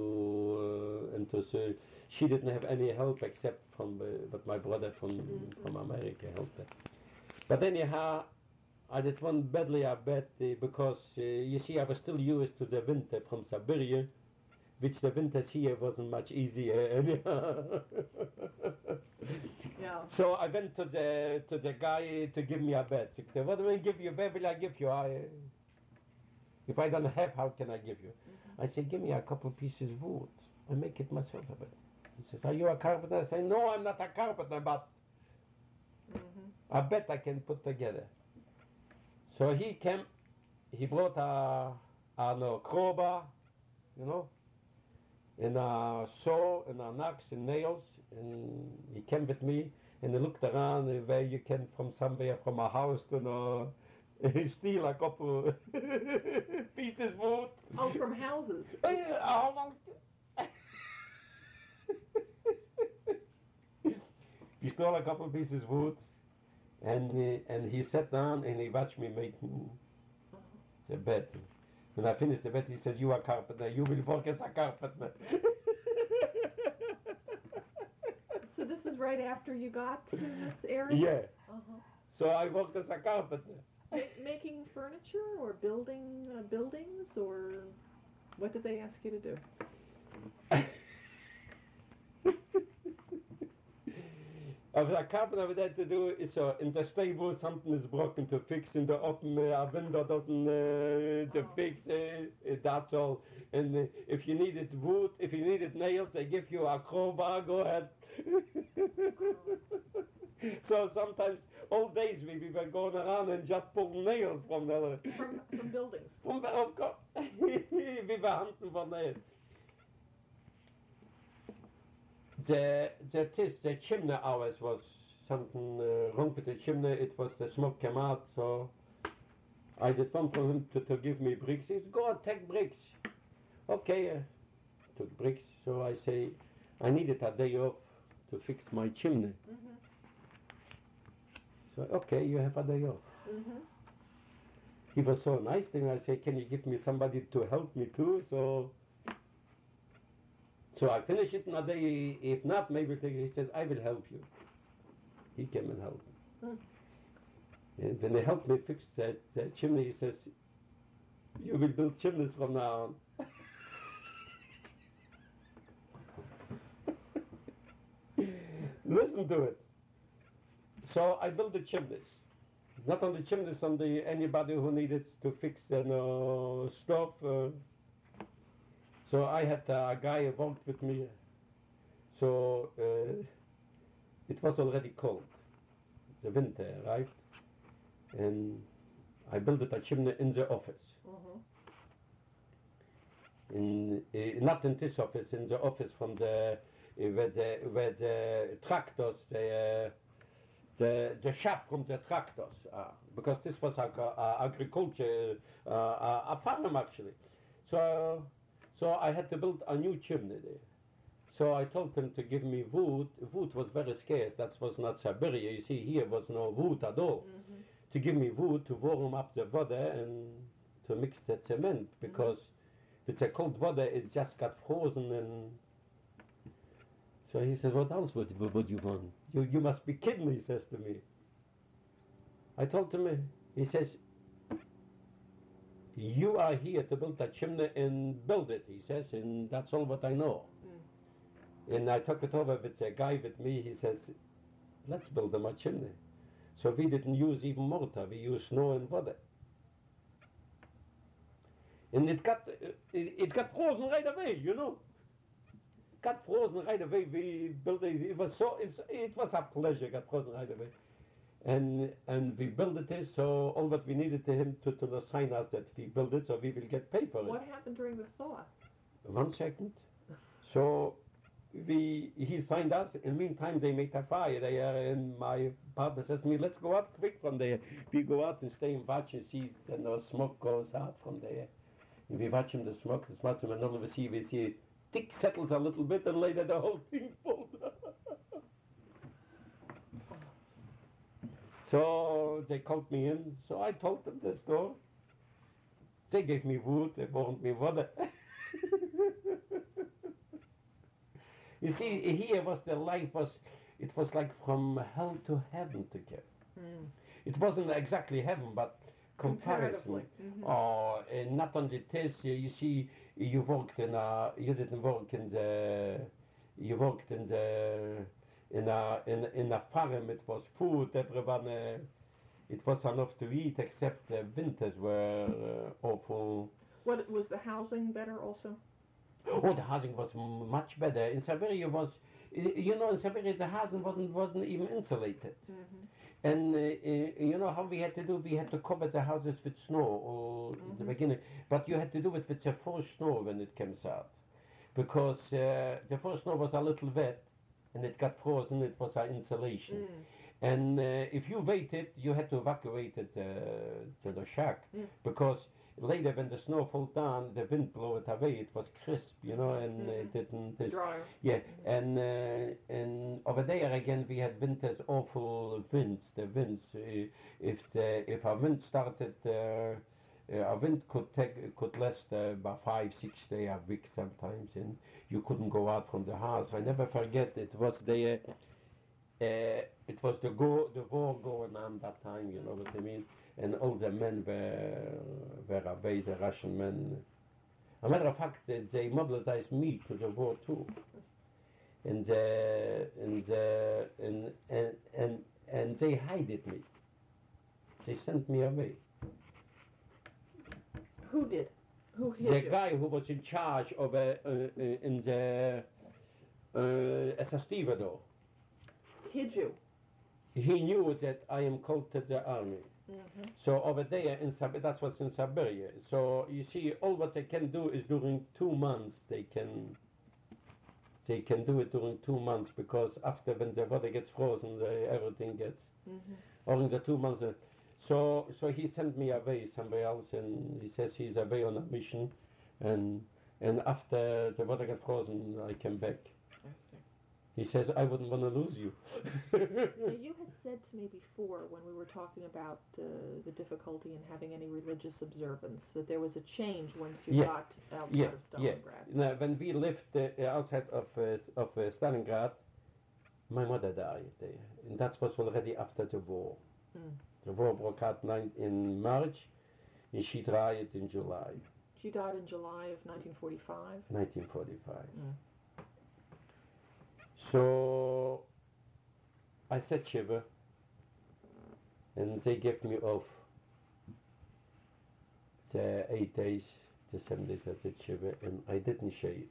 so she didn't have any help except from but my brother from America helped her. But anyhow, I did one badly I bet because you see I was still used to the winter from Siberia, which the winters here wasn't much easier anyhow. Yeah. So I went to the guy to give me a bed. He said, "What do I give you? Where will I give you? If I don't have, how can I give you?" I said, "Give me a couple pieces of wood. I make it myself a bed." He says, "Are you a carpenter?" I say, "No, I'm not a carpenter, but Mm-hmm. I bet I can put together." So he came. He brought a crowbar, and a saw and an axe and nails, and he came with me. And he looked around where you can from somewhere from a house to steal a couple pieces of wood. Oh, from houses. He stole a couple pieces of wood, and he sat down and he watched me make the bed. When I finished the bed, he said, "You are carpenter. You will work as a carpenter." So this was right after you got to this area? Yeah. Uh-huh. So I worked as a carpenter. Making furniture or building buildings, or what did they ask you to do? Of a carpenter, what I had to do is so in the stable something is broken to fix, in the open a window doesn't to fix, that's all. And if you needed wood, if you needed nails, they give you a crowbar, go ahead. So sometimes, old days, we were going around and just pulling nails from From buildings. of course. We were hunting for nails. The chimney ours was something wrong with the chimney. It was the smoke came out, so I did one for him to give me bricks. He said, "Go and take bricks." Okay, took bricks. So I say, I needed a day off to fix my chimney. Mm-hmm. So okay, you have a day off. Mm-hmm. He was so nice to me. I say, "Can you give me somebody to help me too?" So I finish it in a day. If not, maybe he says, "I will help you." He came and helped me. Hmm. And when they helped me fix the chimney, he says, You will build chimneys from now on. Listen to it. So I built the chimneys. Not on the chimneys, on the anybody who needed to fix stuff. So I had a guy who worked with me. So it was already cold. The winter arrived, and I built a chimney in the office. Not in this office, in the office from the where the tractors, the shop from the tractors, because this was agriculture, a farm actually. So I had to build a new chimney there. So I told him to give me wood. Wood was very scarce. That was not Siberia. You see, here was no wood at all. To give me wood to warm up the water and to mix the cement, because with the cold water it just got frozen. And so he says, "What else would you want? You must be kidding," he says to me. I told him, he says, "You are here to build a chimney and build it," he says, "and that's all what I know." And I took it over with a guy with me. He says, "Let's build them a chimney." So we didn't use even mortar. We used snow and water. And it got frozen right away, you know. Got frozen right away. We built it. It was a pleasure. Got frozen right away. And we built it. So all what we needed to him to sign us that we built it, so we will get paid for it. What happened during the thaw? 1 second. So he signed us. In the meantime, they made a fire there, and my partner says to me, "Let's go out quick from there." We go out and stay and watch and see, and the smoke goes out from there. And we watch the smoke, and all of a sudden we see thick settles a little bit, and later the whole thing falls. So they called me in. So I told them the story. They gave me wood. They warmed me water. You see, here was the life it was like from hell to heaven together. It wasn't exactly heaven, but comparison. And not only this, you see, you didn't work you worked in a farm. It was food. Everyone, it was enough to eat, except the winters were awful. What was the housing better also? Oh, the housing was much better. In Siberia in Siberia the housing wasn't even insulated. And you know how we had to do? We had to cover the houses with snow at the beginning, but you had to do it with the first snow when it comes out, because the first snow was a little wet, and it got frozen. It was an insulation, and if you waited, you had to evacuate it to the shack, because later when the snow fell down, the wind blew it away. It was crisp, and it didn't. Drier. Yeah, and over there again we had winters awful winds. The winds, if a wind started, a wind could last about 5-6 days a week sometimes, and you couldn't go out from the house. I never forget. It was the war going on that time. You know what I mean? And all the men were away, the Russian men. As a matter of fact, they mobilized me to the war too. And they hided me. They sent me away. Who did? Who hid The you? guy who was in charge of in the SS Stevedore. Hid you? He knew that I am called to the army. So over there in that's what's in Siberia. So you see, all what they can do is during 2 months they can do it during 2 months, because after when the water gets frozen, everything gets during the 2 months. So he sent me away somewhere else, and he says he's away on a mission, and after the water got frozen, I came back. I see. He says, "I wouldn't want to lose you." Now, you had said to me before, when we were talking about the difficulty in having any religious observance, that there was a change once you got outside of Stalingrad. Now, when we lived outside of Stalingrad, my mother died there, and that was already after the war. The war broke out in March, and she died in July She died in July of 1945. 1945. Mm. So I said shiva, and they gave me off the 8 days, the 7 days I said shiva, and I didn't shave.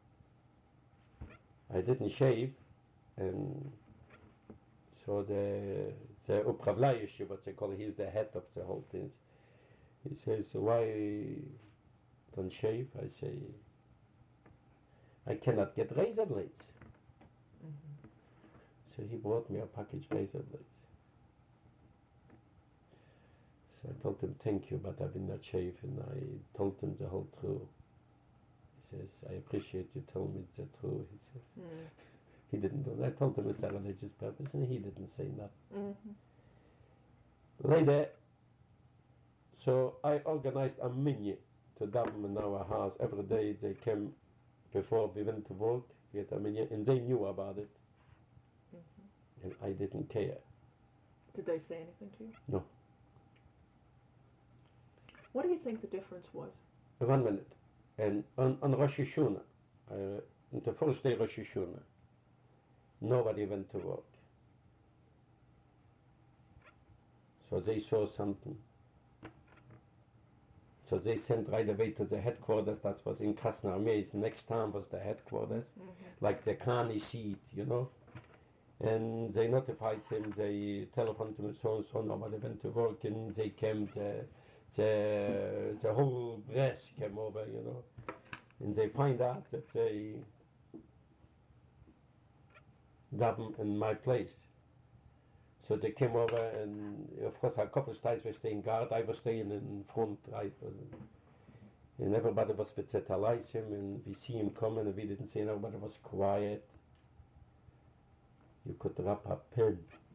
And so the upravляющий, what they call, he's the head of the whole thing. He says, why don't shave? I say, I cannot get razor blades. Mm-hmm. So he brought me a package razor blades. So I told him, thank you, but I will not shave. And I told him the whole truth. He says, I appreciate you told me the truth. He says, he didn't do that. I told him it's a religious purpose, and he didn't say nothing. Mm-hmm. Later, so I organized a minyan to daven in our house. Every day they came before we went to work. We had a minyan, and they knew about it. Mm-hmm. And I didn't care. Did they say anything to you? No. What do you think the difference was? 1 minute. And on Rosh Hashanah, on the first day Rosh Hashanah, nobody went to work. So they saw something. So they sent right away to the headquarters. That was in Krasner Armee. Next time was the headquarters, like the Kani seat, you know. And they notified him. They telephoned him, so and so. Nobody went to work, and they came. The whole press came over, you know, and they find out that they daven in my place. So they came over, and of course a couple of times were staying guard. I was staying in front, right, and everybody was with him, and we see him coming, and we didn't say. Everybody was quiet. You could wrap a pin.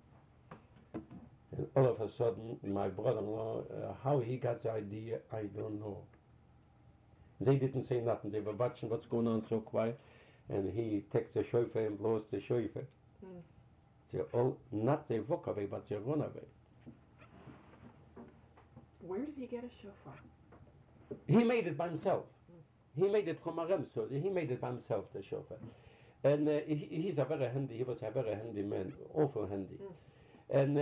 And all of a sudden, my brother-in-law, how he got the idea, I don't know. They didn't say nothing. They were watching what's going on so quiet. And he takes the shofar and blows the shofar. They all, not they walk away, but they run away. Where did he get a shofar? He made it by himself. He made it from a rem, so he made it by himself, the shofar. And he's a very handy, he was a very handy man, awful handy. And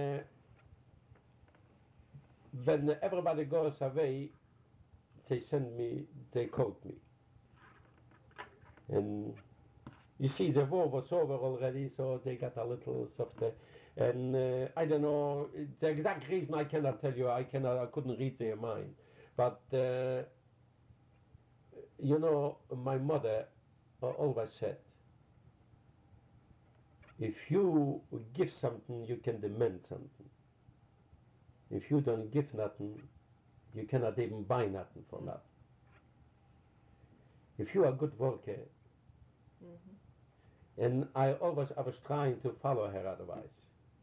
when everybody goes away, they send me, they called me. And you see, the war was over already, so they got a little softer. And I don't know, the exact reason I cannot tell you, I couldn't read their mind. But, you know, my mother always said, if you give something, you can demand something. If you don't give nothing, you cannot even buy nothing for nothing. If you are a good worker, and I was trying to follow her advice.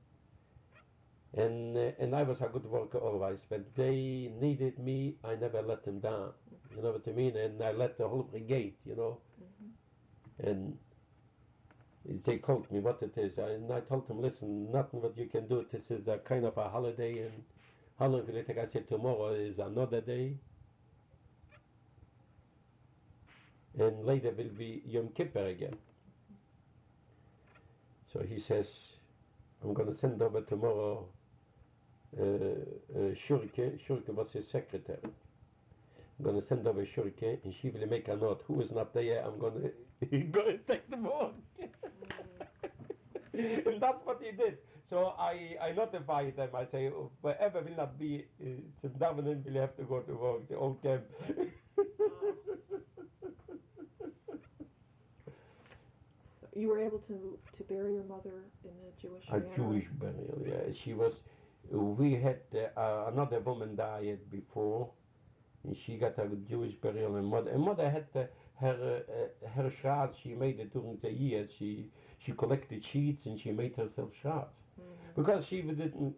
And I was a good worker always. When they needed me, I never let them down. You know what I mean? And I let the whole brigade, you know. And they called me what it is. And I told them, listen, nothing what you can do. This is a kind of a holiday. And how long will it take? I said, tomorrow is another day. And later will be Yom Kippur again. So he says, I'm going to send over tomorrow Shurke. Shurke was his secretary. I'm going to send over Shurke, and she will make a note. Who is not there, I'm going to go and take them home. And that's what he did. So I notified them. I say, wherever will not be, some davening will have to go to work, the old camp. You were able to bury your mother in a Jewish A manner? Jewish burial, yeah. She was, we had another woman died before, and she got a Jewish burial, and mother had her shreds, she made it during the years. She collected sheets, and she made herself shreds. Because she didn't,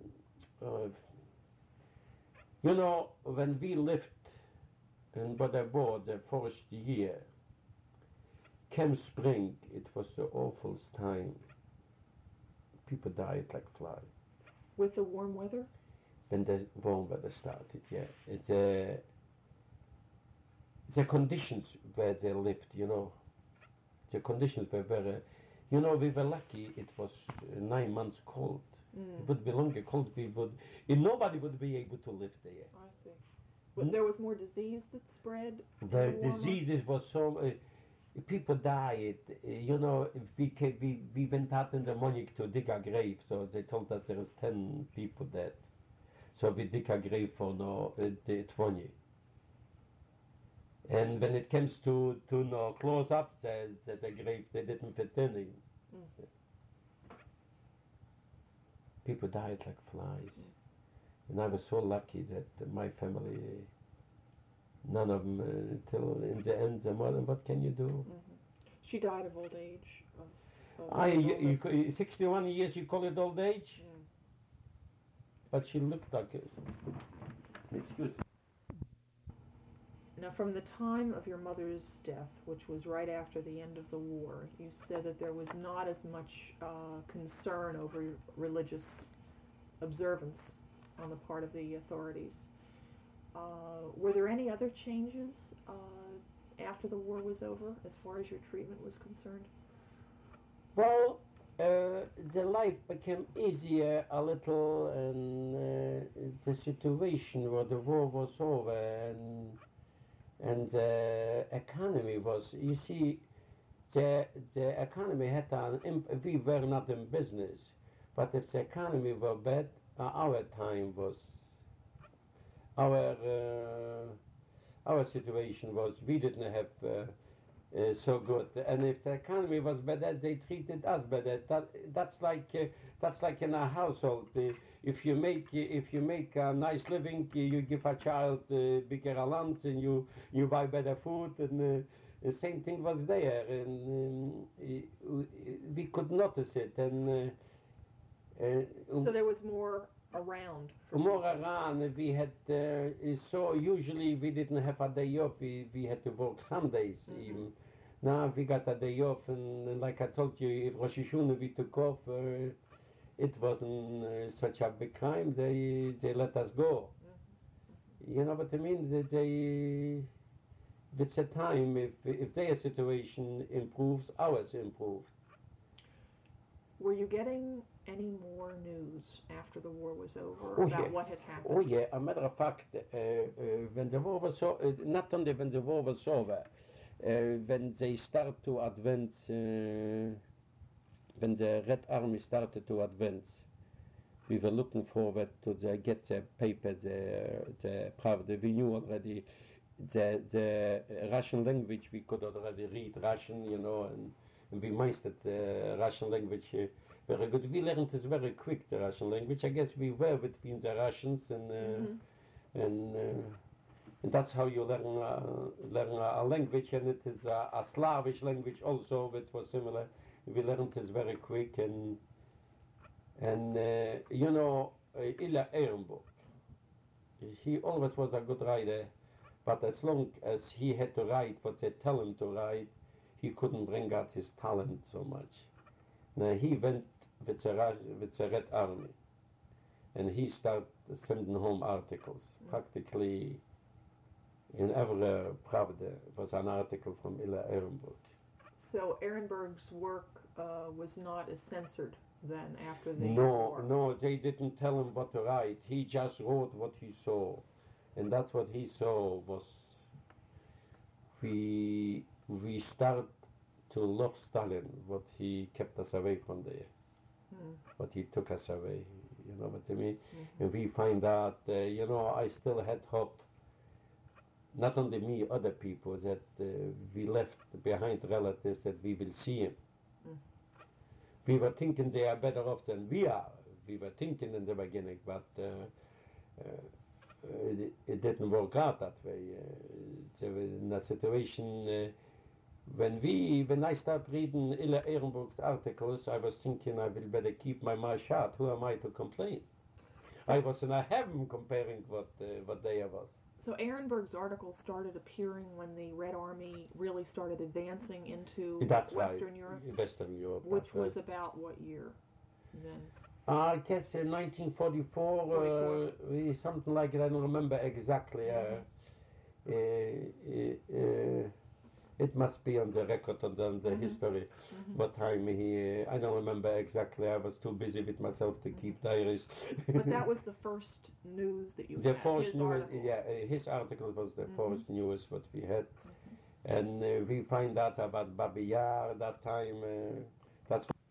you know, when we lived in Butterbord the first year, Camp Spring, it was the awful time. People died like flies. With the warm weather? when the war started. Yeah, the conditions where they lived. The conditions were very. We were lucky. It was 9 months cold. It would be longer cold. Nobody would be able to live there. I see. But there was more disease that spread. The diseases was so. People died. We went out in the morning to dig a grave. So they told us there is 10 people dead. So we dig a grave for the 20. And when it comes to close up the grave, they didn't fit in. People died like flies. And I was so lucky that my family, none of them, till in the end, the mother, what can you do? She died of old age. 61 years, you call it old age? But she looked like it. Excuse me. Now, from the time of your mother's death, which was right after the end of the war, you said that there was not as much concern over religious observance on the part of the authorities. Were there any other changes after the war was over, as far as your treatment was concerned? Well, the life became easier a little, and the situation where the war was over, and the economy was, you see, the economy had we were not in business, but if the economy were bad, our time was, our situation was, we didn't have so good, and if the economy was better, they treated us better. That's like in a household. If you make a nice living, you give a child bigger allowance, and you buy better food, and the same thing was there, and we could notice it, and so there was more around. More around. We had so usually we didn't have a day off. We had to work Sundays even. Now we got a day off, and like I told you, if Rosh Hashanah we took off, it wasn't such a big crime. They let us go. You know what I mean? They with the time, if their situation improves, ours improved. Were you getting any more news after the war was over about what had happened? Oh yeah, a matter of fact, when the war was over, not only when the war was over, when they start to advance, when the Red Army started to advance, we were looking forward to get the paper, the Pravda. We knew already the Russian language. We could already read Russian, and we mastered the Russian language very good. We learned this very quick, the Russian language. I guess we were between the Russians, and that's how you learn a language, and it is a Slavish language also, which was similar. We learned this very quick, and Ilya Ehrenburg, he always was a good writer, but as long as he had to write what they tell him to write, he couldn't bring out his talent so much. Now he went with the Red Army, and he started sending home articles. Practically in every Pravda was an article from Ilya Ehrenburg. So Ehrenburg's work was not as censored then after the war? No, they didn't tell him what to write. He just wrote what he saw, and that's what he saw was. We start to love Stalin, what he kept us away from there, what he took us away, you know what I mean? And we find out, I still had hope, not only me, other people, that we left behind relatives, that we will see him. We were thinking they are better off than we are. We were thinking in the beginning, but it didn't work out that way. They were in a situation, when I started reading Ilya Ehrenburg's articles, I was thinking I will better keep my mouth shut. Who am I to complain? I was in a heaven comparing what they was. So Ehrenburg's articles started appearing when the Red Army really started advancing into Western Europe? Western Europe. Which was about what year then? I guess in 1944, something like it. I don't remember exactly. It must be on the record and on the history. What time he? I don't remember exactly. I was too busy with myself to keep diaries. But that was the first news that you The had. first His news, articles. yeah, his article was the first news what we had, and we find out about Babi Yar that time. That's